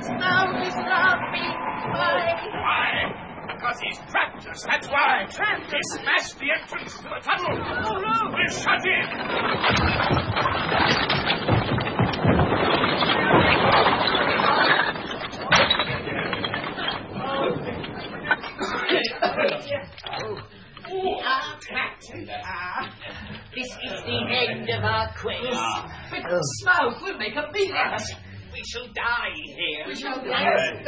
Smoke is not me. Why? Because he's trapped us, that's why. Trapped us? He smashed the entrance to the tunnel. Oh, no. We're shut in. We are trapped. This is the end of our quest. But smoke will make a meal of us. We shall die here. We shall die.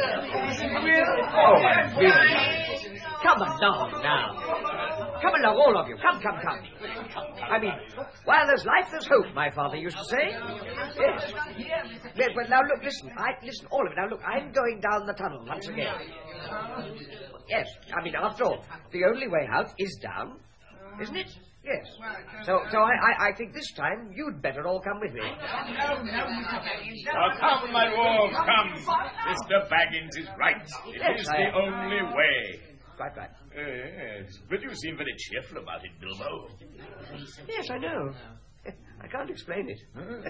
Come along now. Come along, all of you. Come. I mean, while there's life, there's hope, my father used to say. Yes. Yes, well, now, look, listen, all of it. Now, look, I'm going down the tunnel once again. Yes, I mean, after all, the only way out is down, isn't it? Yes. So I think this time you'd better all come with me. Now come, my dwarves, come. Mr. Baggins is right. It is the only way. Quite right. Yes, but you seem very cheerful about it, Bilbo. Yes, I know. I can't explain it.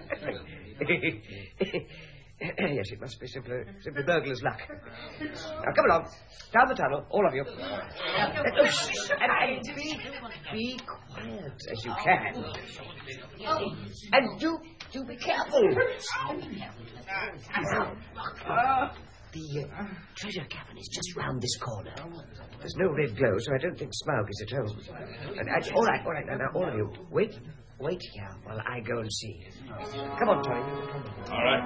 Yes, it must be simply burglar's luck. Now, come along. Down the tunnel, all of you. And be quiet as you can. And do be careful. The treasure cavern is just round this corner. There's no red glow, so I don't think Smaug is at home. All right. Now, all of you, wait here while I go and see. Come on, Tony. All right.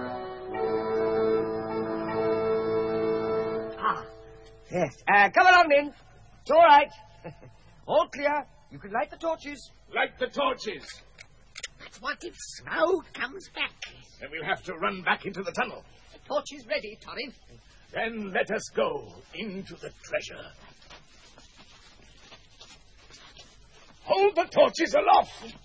Yes. Come along, then. It's all right. All clear. You can light the torches. Light the torches. But what if Smoke comes back? Then we'll have to run back into the tunnel. The torch is ready, Torrin. Then let us go into the treasure. Hold the torches aloft.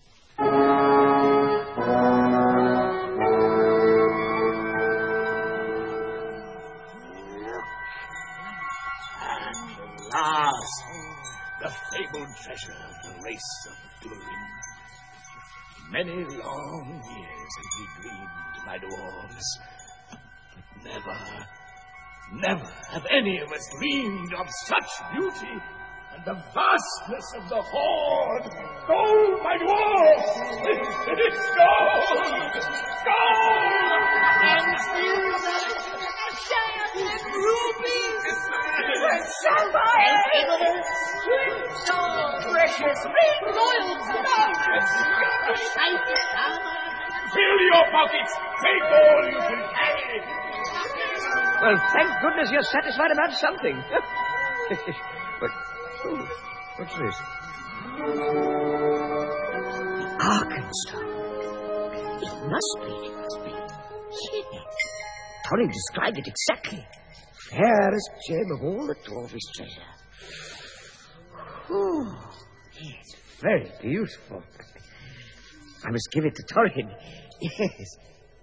Last, the fabled treasure of the race of Durin. Many long years have we dreamed, my dwarves. But never have any of us dreamed of such beauty and the vastness of the hoard. Gold, my dwarves! It's gold! Gold! And silver, giant rubies, sapphires, emeralds, so precious, royal stones, shiny armor. Fill your pockets! Take all you can carry! Well, thank goodness you're satisfied about something. But, what's this? The Arkenstone. It must be. Yes. Torrin described it exactly. Fairest gem of all the dwarfish treasure. Oh, yes, very beautiful. I must give it to Torrin. Yes.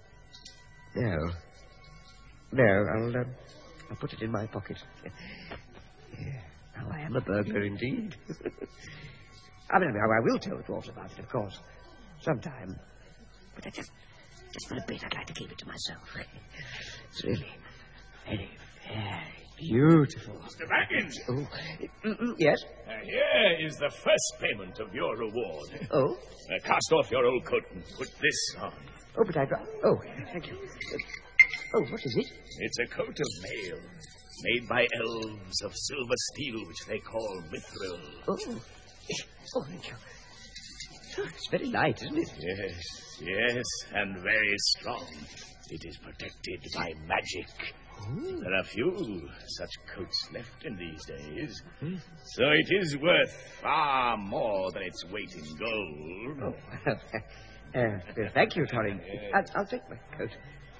No, I'll put it in my pocket. Yeah, now I am a burglar indeed. I will tell the dwarves about it, of course, sometime. But just for a bit, I'd like to keep it to myself. It's really very, very beautiful. Mr. Baggins! Oh, yes? Here is the first payment of your reward. Oh? Cast off your old coat and put this on. Oh, but thank you. Oh, what is it? It's a coat of mail made by elves of silver steel, which they call mithril. Oh, thank you. Oh, it's very light, isn't it? Yes, and very strong. It is protected by magic. Oh. There are few such coats left in these days. So it is worth far more than its weight in gold. Oh, thank you, Torrin. I'll take my coat.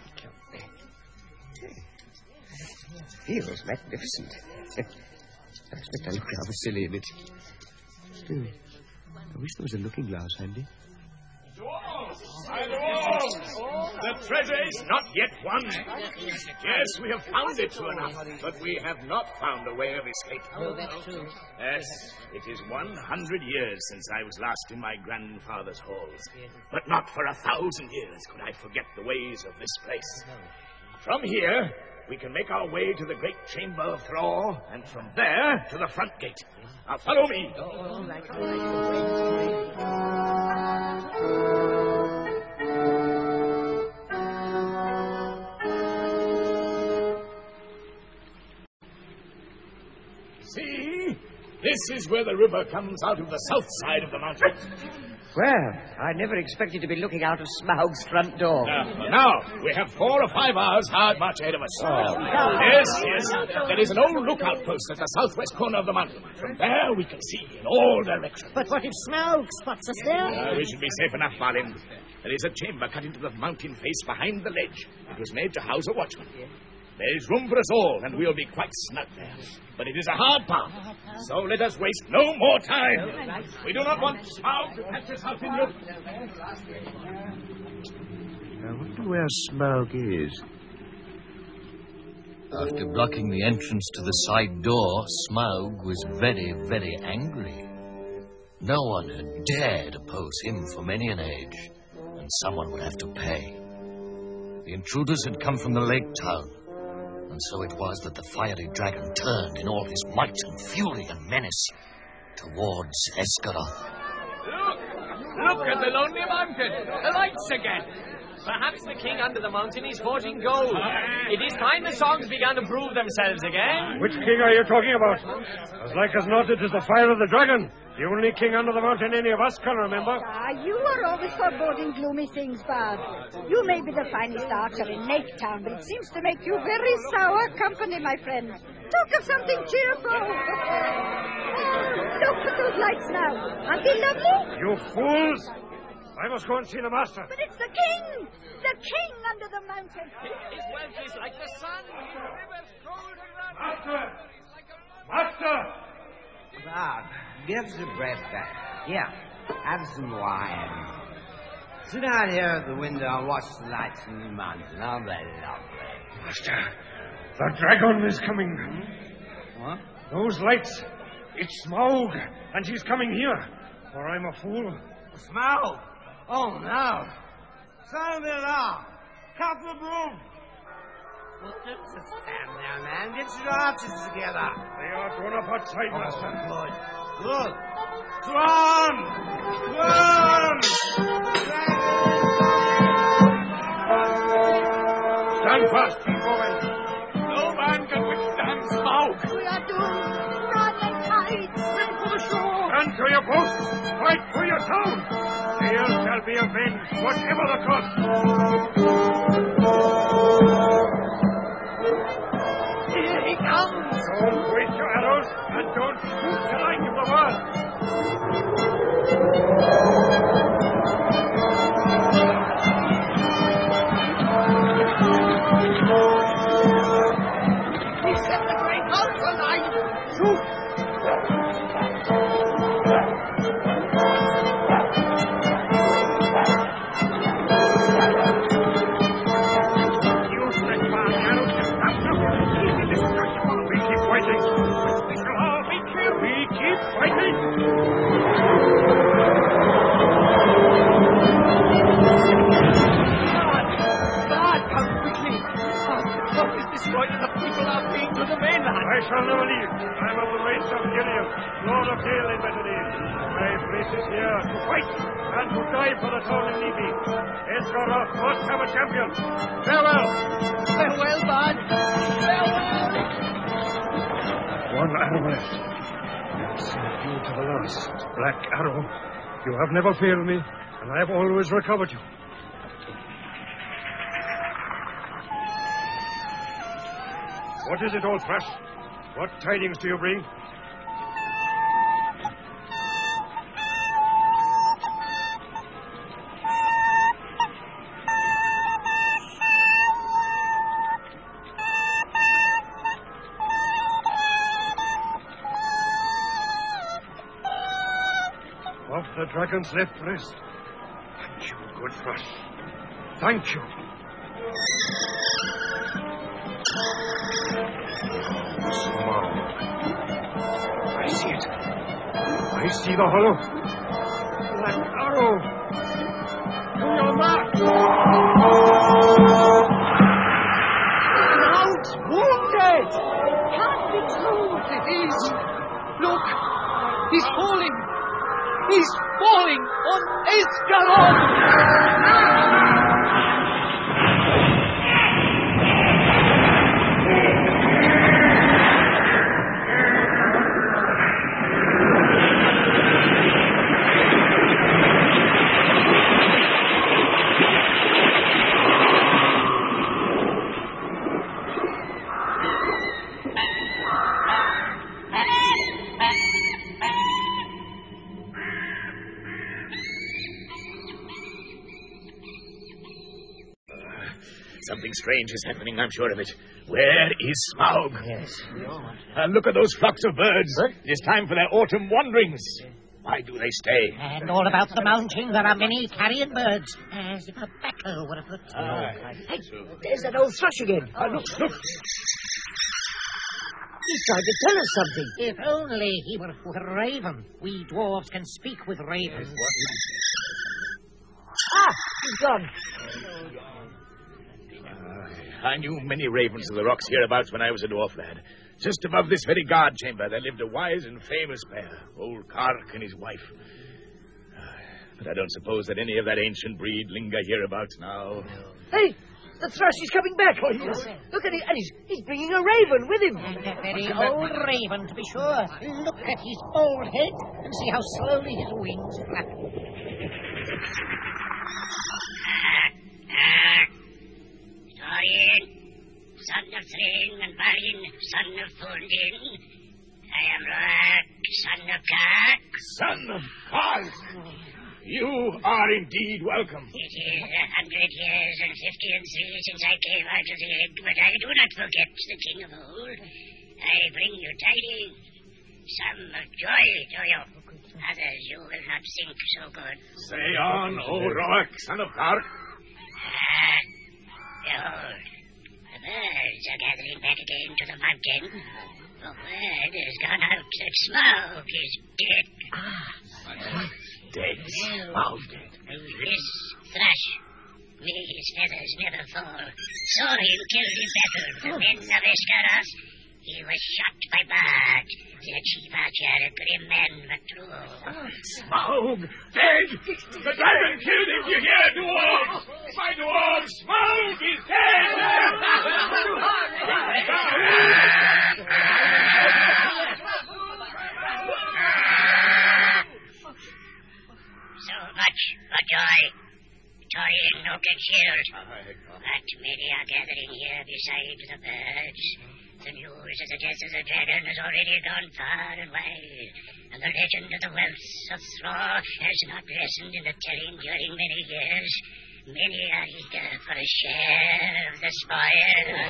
It feels magnificent. I expect I look rather silly in it. Still, I wish there was a looking glass handy. Dwarves! My dwarves! The treasure is not yet won. Yes, we have found it, true enough, but we have not found a way of escape. Oh, that's true. Yes, it is 100 years since I was last in my grandfather's halls. But not for 1,000 years could I forget the ways of this place. From here, we can make our way to the great chamber floor, and from there to the front gate. Now, follow me. All right. See? This is where the river comes out of the south side of the mountain. Well, I never expected to be looking out of Smaug's front door. Now, we have 4 or 5 hours hard march ahead of us. Yes. There is an old lookout post at the southwest corner of the mountain. From there, we can see in all directions. But what if Smaug spots us there? We should be safe enough, Balin. There is a chamber cut into the mountain face behind the ledge. It was made to house a watchman. There is room for us all, and we'll be quite snug there. But it is a hard path, so let us waste no more time. We do not want Smaug to catch us out in the open. I wonder where Smaug is. After blocking the entrance to the side door, Smaug was very, very angry. No one had dared oppose him for many an age, and someone would have to pay. The intruders had come from the lake town, and so it was that the fiery dragon turned in all his might and fury and menace towards Esgaroth. Look at the lonely mountain. The lights again. Perhaps the king under the mountain is forging gold. It is time the songs began to prove themselves again. Which king are you talking about? As like as not, it is the fire of the dragon. The only king under the mountain any of us can remember. You are always foreboding gloomy things, Bard. You may be the finest archer in Lake Town, but it seems to make you very sour company, my friend. Talk of something cheerful. Look at those lights now. Aren't they lovely? You fools! I must go and see the master. But it's the king! The king under the mountain. His wealth is like the sun. Master! Master! Bob, give the bread back. Here, have some wine. Sit down here at the window and watch the lights in the mountain. Aren't they lovely? Master, the dragon is coming. What? Those lights. It's Smaug, and she's coming here. Or I'm a fool. Smaug! Oh, no. Sound it off. Cut the broom. Well, just stand there, man. Get your arches together. They are drawn up outside, Master. Good. Good. Run! Run! Stand fast, keep going. No man can withstand Smaug. We are doomed. Run and hide. Swim for the shore. Stand to your post. Fight for your town. Here shall be avenged, whatever the cost. Here he comes. Don't waste your arrows, and don't shoot the light of the world. He set the great house alight. Shoot. I shall never leave. I'm of the race of Gilliam, Lord of Dale in Bethany. My place is here to fight and to die for the town in Nibi. Esgaroth must have a champion. Farewell. Farewell, Bard. Farewell. One arrow left. I'll serve you to the last. Black Arrow, you have never failed me, and I have always recovered you. What is it, Old Thrush? What tidings do you bring? Off the dragon's left breast. Thank you, good Thrush. Thank you. I see it. I see the hollow. Black Arrow. To your mark. Something strange is happening, I'm sure of it. Where is Smaug? Yes. And look at those flocks of birds. It is time for their autumn wanderings. Why do they stay? And all about the mountain there are many carrion birds, as if a battle were afoot. Hey, there's that old thrush again. Look. He's trying to tell us something. If only he were a raven. We dwarves can speak with ravens. He's gone. I knew many ravens of the rocks hereabouts when I was a dwarf lad. Just above this very guard chamber there lived a wise and famous pair, old Kark and his wife. But I don't suppose that any of that ancient breed linger hereabouts now. Hey, the thrush is coming back. Oh, yes. Look at him, and he's bringing a raven with him. And a very old raven, to be sure. Look at his old head, and see how slowly his wings flap. Son of Thrain and Balin, son of Thundin. I am Rourke, son of Kark. Son of Kark! You are indeed welcome. It is 100 years and 53 since I came out of the egg, but I do not forget the king of old. I bring you tidings, some of joy to you. Others you will not think so good. Say on, O Rourke, son of Kark. Behold, the birds are gathering back again to the mountain. The word has gone out that Smaug is dead. Dead? Smaug dead? This thrush, may his feathers never fall, saw him killed in battle with the men of Esgaroth. He was shot by Bard, their chief archer, a grim man but true. Smaug dead! The dragon killed him, you hear, dwarves! My dwarves, Smaug is dead! So much for joy. Thorin no get killed. But many are gathering here beside the birds. The news of the death of the dragon has already gone far and wide, and the legend of the wealth of Thraw has not lessened in the telling during many years. Many are eager for a share of the spoil.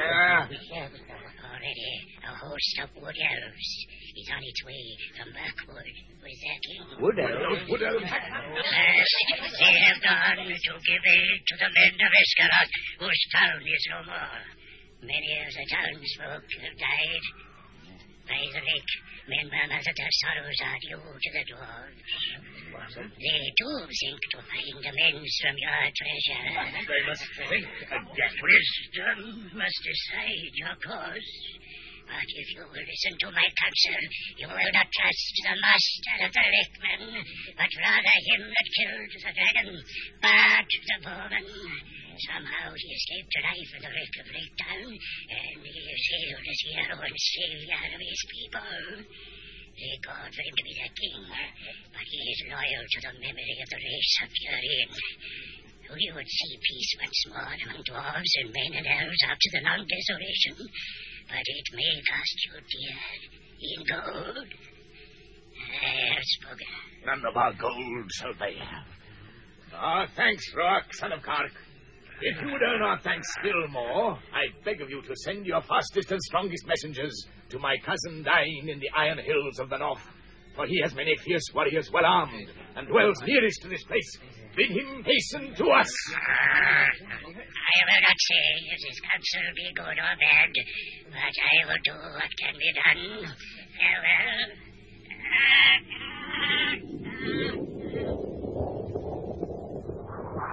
Already a host of wood elves is on its way from Mirkwood with their king. Wood elves? Wood elves? Yes, they have gone to give aid to the men of Esgaroth, whose town is no more. Many of the townsfolk have died. By the lake, men murmur that their sorrows are due to the dwarves. They, too, think to find amends from your treasure. They must think that wisdom must decide your cause. But if you will listen to my counsel, you will not trust the master of the lakemen, but rather him that killed the dragon, Bard the bowman. Somehow he escaped alive in the wreck of Lake Town, and he is hailed as hero and savior of his people. They called for him to be their king, but he is loyal to the memory of the race of Durin. We would see peace once more among dwarves and men and elves after the long desolation, but it may cost you dear in gold. I have spoken. None of our gold shall they have. Thanks, Rourke, son of Kark. If you would earn our thanks still more, I beg of you to send your fastest and strongest messengers to my cousin Dain in the Iron Hills of the North, for he has many fierce warriors well armed and dwells nearest to this place. Bid him hasten to us. I will not say if his counsel be good or bad, but I will do what can be done.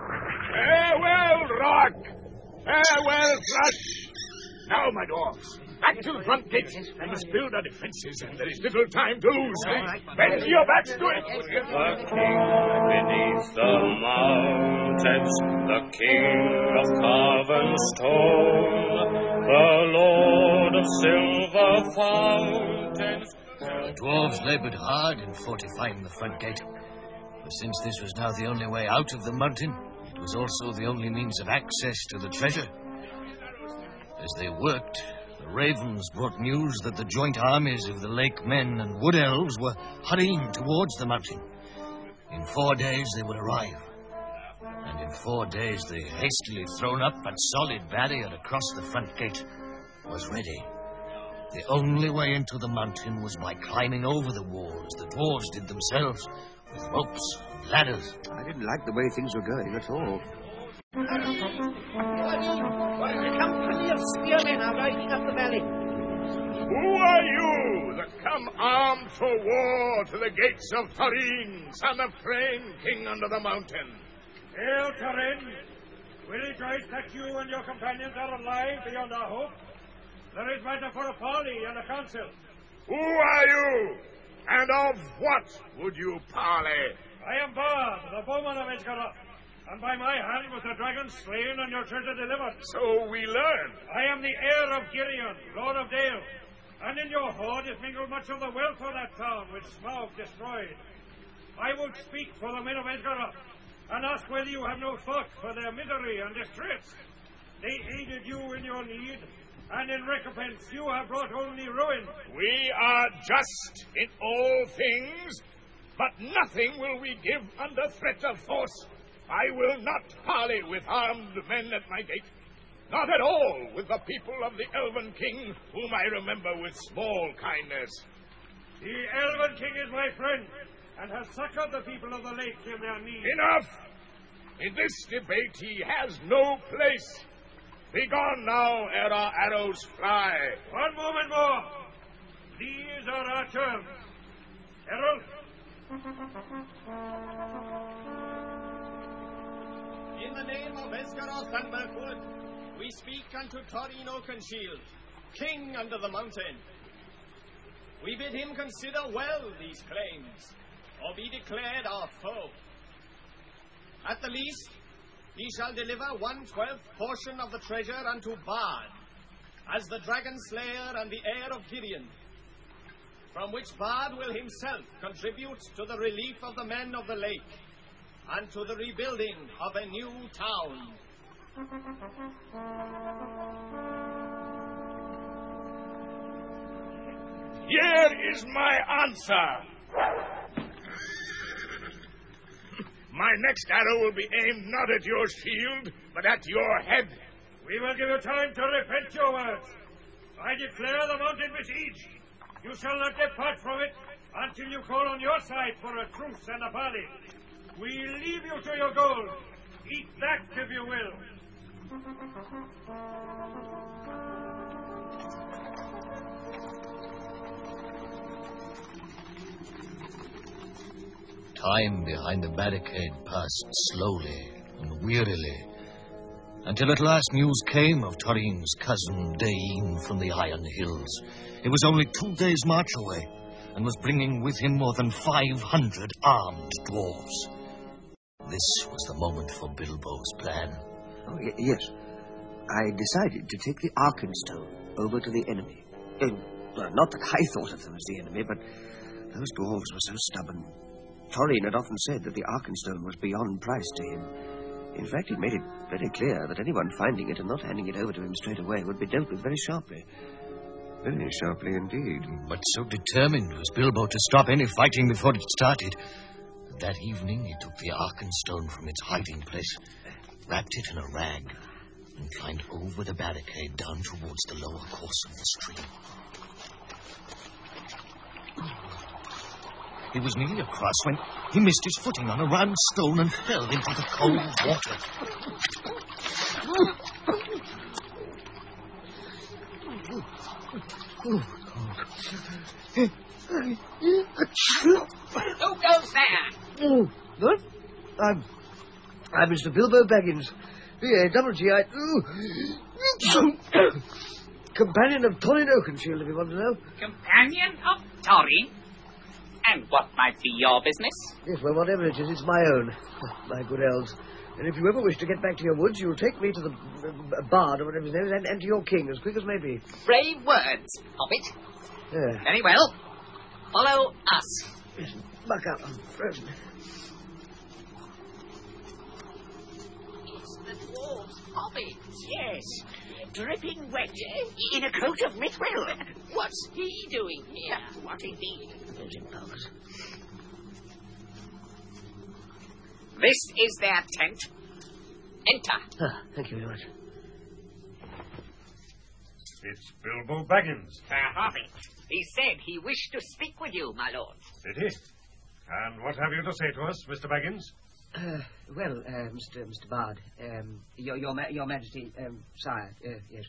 Farewell, Rourke. Farewell, Thrush. Now, my dwarfs, Back to the front gate. We must build our defenses, and there is little time to lose. Bend your backs to it. The king beneath the mountains, the king of carven stone, the lord of silver fountains. The dwarves laboured hard in fortifying the front gate. But since this was now the only way out of the mountain, it was also the only means of access to the treasure. As they worked, the ravens brought news that the joint armies of the lake men and wood elves were hurrying towards the mountain. In 4 days they would arrive. And in 4 days the hastily thrown up but solid barrier across the front gate was ready. The only way into the mountain was by climbing over the wall, as the dwarves did themselves, with ropes and ladders. I didn't like the way things were going at all. A company of spearmen are riding up the valley. Who are you that come armed for war to the gates of Thorin, son of Thrain, king under the mountain? Hail, Thorin! We rejoice that you and your companions are alive beyond our hope. There is matter for a parley and a council. Who are you? And of what would you parley? I am Bard, the bowman of Esgaroth, and by my hand was the dragon slain and your treasure delivered. So we learn. I am the heir of Girion, lord of Dale, and in your hoard is mingled much of the wealth of that town which Smaug destroyed. I would speak for the men of Esgaroth, and ask whether you have no thought for their misery and distress. They aided you in your need, and in recompense you have brought only ruin. We are just in all things, but nothing will we give under threat of force. I will not parley with armed men at my gate, not at all with the people of the Elven King, whom I remember with small kindness. The Elven King is my friend, and has succored the people of the lake in their need. Enough! In this debate he has no place. Begone now, ere our arrows fly. One moment more. These are our terms. Herald. In the name of Esgaroth and Mirkwood, we speak unto Thorin Oakenshield, king under the mountain. We bid him consider well these claims, or be declared our foe. At the least, he shall deliver 1/12 portion of the treasure unto Bard, as the dragon slayer and the heir of Girion, from which Bard will himself contribute to the relief of the men of the lake, and to the rebuilding of a new town. Here is my answer. My next arrow will be aimed not at your shield, but at your head. We will give you time to repent your words. I declare the mountain besieged. You shall not depart from it until you call on your side for a truce and a parley. We leave you to your gold. Eat that if you will. Time behind the barricade passed slowly and wearily, until at last news came of Thorin's cousin Dain from the Iron Hills. It was only 2 days' march away, and was bringing with him more than 500 armed dwarves. This was the moment for Bilbo's plan. Oh, yes. I decided to take the Arkenstone over to the enemy. Not that I thought of them as the enemy, but those dwarves were so stubborn. Thorin had often said that the Arkenstone was beyond price to him. In fact, he'd made it very clear that anyone finding it and not handing it over to him straight away would be dealt with very sharply. Very sharply indeed. But so determined was Bilbo to stop any fighting before it started, that evening he took the Arkenstone from its hiding place, wrapped it in a rag, and climbed over the barricade down towards the lower course of the stream. He was nearly across when he missed his footing on a round stone and fell into the cold water. Who goes there? What? I'm Mr. Bilbo Baggins. Yeah, double G.I. companion of Thorin Oakenshield, if you want to know. Companion of Thorin? And what might be your business? Yes, well, whatever it is, it's my own. My good elves. And if you ever wish to get back to your woods, you'll take me to the bard or whatever his name is, and to your king as quick as may be. Brave words, Hobbit. Yeah. Very well. Follow us. Buck up, I'm frozen. It's the dwarves' Hobbit. Yes. Dripping wet in a coat of mithril. What's he doing here? What indeed? This is their tent. Enter. Ah, thank you very much. It's Bilbo Baggins. The Hobbit. He said he wished to speak with you, my lord. Did he? And what have you to say to us, Mr. Baggins? Well, Mr. Bard, your Majesty, sire, yes.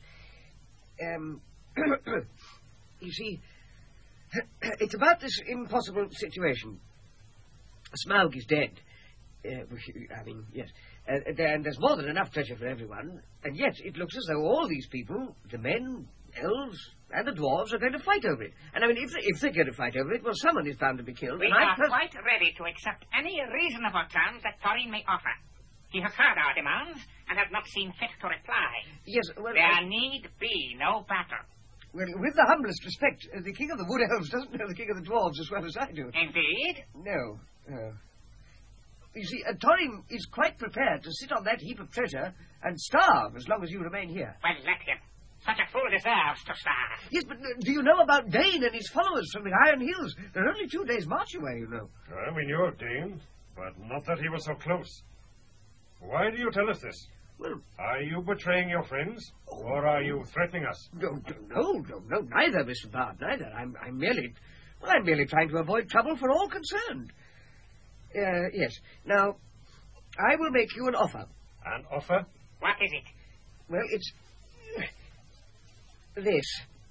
You see, it's about this impossible situation. Smaug is dead. I mean, yes. And there's more than enough treasure for everyone, and yet it looks as though all these people, the men, elves, and the dwarves, are going to fight over it. And I mean, if they're going to fight over it, well, someone is bound to be killed. We are quite ready to accept any reasonable terms that Thorin may offer. He has heard our demands and has not seen fit to reply. Yes, well... There need be no battle. Well, with the humblest respect, the King of the Wood Elves doesn't know the King of the Dwarves as well as I do. Indeed? No. You see, Thorin is quite prepared to sit on that heap of treasure and starve as long as you remain here. Well, let him. Such a fool deserves to starve. Yes, but do you know about Dane and his followers from the Iron Hills? They're only 2 days' march away, you know. Well, we knew of Dane, but not that he was so close. Why do you tell us this? Well... Are you betraying your friends, or are you threatening us? No, neither, Mr. Bard, neither. I'm merely trying to avoid trouble for all concerned. Yes. Now, I will make you an offer. An offer? What is it? Well, it's... this.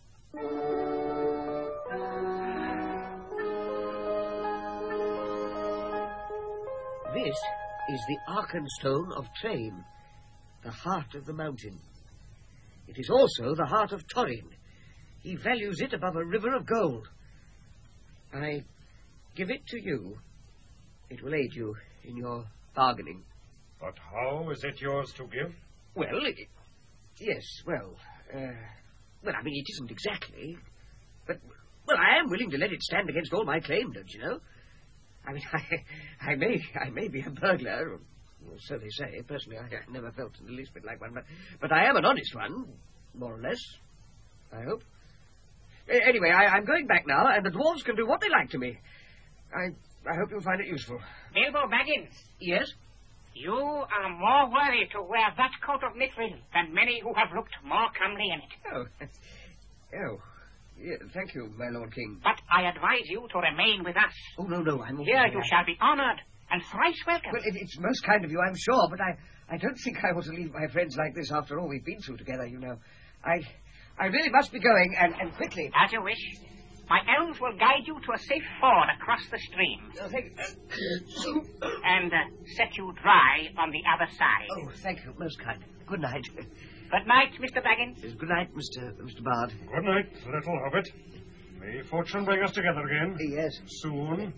This is the Arkenstone of Train, the heart of the mountain. It is also the heart of Thorin. He values it above a river of gold. I give it to you. It will aid you in your bargaining. But how is it yours to give? Well, yes, well, I mean, it isn't exactly. But, well, I am willing to let it stand against all my claim, don't you know? I mean, I may be a burglar, well, so they say. Personally, I never felt in the least bit like one, but I am an honest one, more or less, I hope. Anyway, I'm going back now, and the dwarves can do what they like to me. I hope you'll find it useful. Bilbo Baggins. Yes? You are more worthy to wear that coat of mithril than many who have looked more comely in it. Oh. Yeah, thank you, my Lord King. But I advise you to remain with us. Oh, no, I'm... Here you shall be honoured and thrice welcome. Well, it's most kind of you, I'm sure, but I don't think I want to leave my friends like this after all we've been through together, you know. I really must be going, and quickly. As you wish. My elves will guide you to a safe ford across the stream. Oh, thank you. And set you dry on the other side. Oh, thank you, most kind. Good night. Good night, Mr. Baggins. Good night, Mr. Bard. Good night, little hobbit. May fortune bring us together again. Yes. Soon.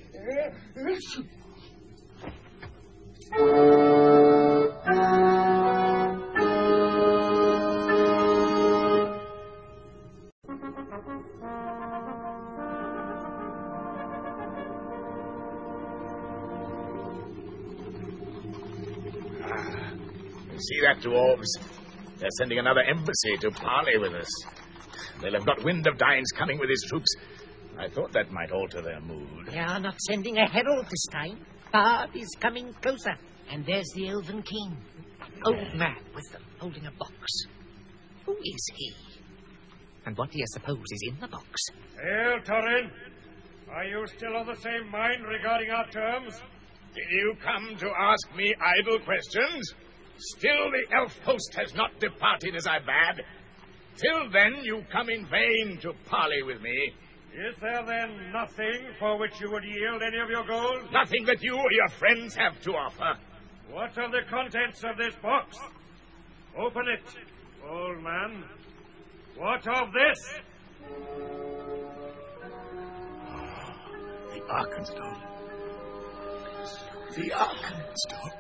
See that, dwarves? They're sending another embassy to parley with us. They'll have got wind of Dain's coming with his troops. I thought that might alter their mood. They are not sending a herald this time. Bard is coming closer. And there's the Elven King. Old man with them, holding a box. Who is he? And what do you suppose is in the box? Hail, Thorin. Are you still of the same mind regarding our terms? Did you come to ask me idle questions? Still the elf host has not departed as I bade. Till then you come in vain to parley with me. Is there then nothing for which you would yield any of your gold? Nothing that you or your friends have to offer. What are the contents of this box? Open it, old man. What of this? The Arkenstone. The Arkenstone.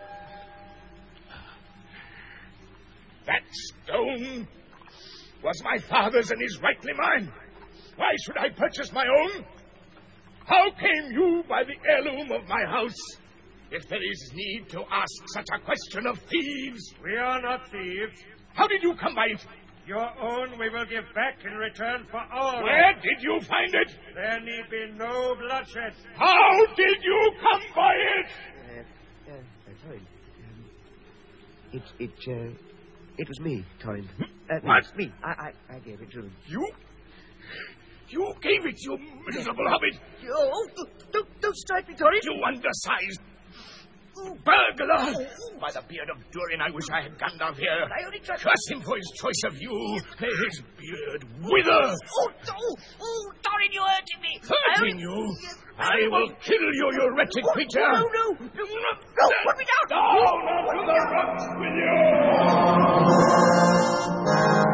That stone was my father's and is rightly mine. Why should I purchase my own? How came you by the heirloom of my house? If there is need to ask such a question of thieves. We are not thieves. How did you come by it? Your own we will give back in return for our. Where did you find it? There need be no bloodshed. How did you come by it? Sorry. It was me, Torrin. What? It's me. I gave it to him. You gave it, you miserable hobbit. Oh, don't strike me, Torrin. You undersized burglar. By the beard of Durin, I wish I had Gandalf here. I only tried... Curse him for his choice of you. May his beard wither. Oh, Torrin, you hurting me. Hurting you? I will kill you, you wretched creature. No, put me down. Down onto the rocks with you.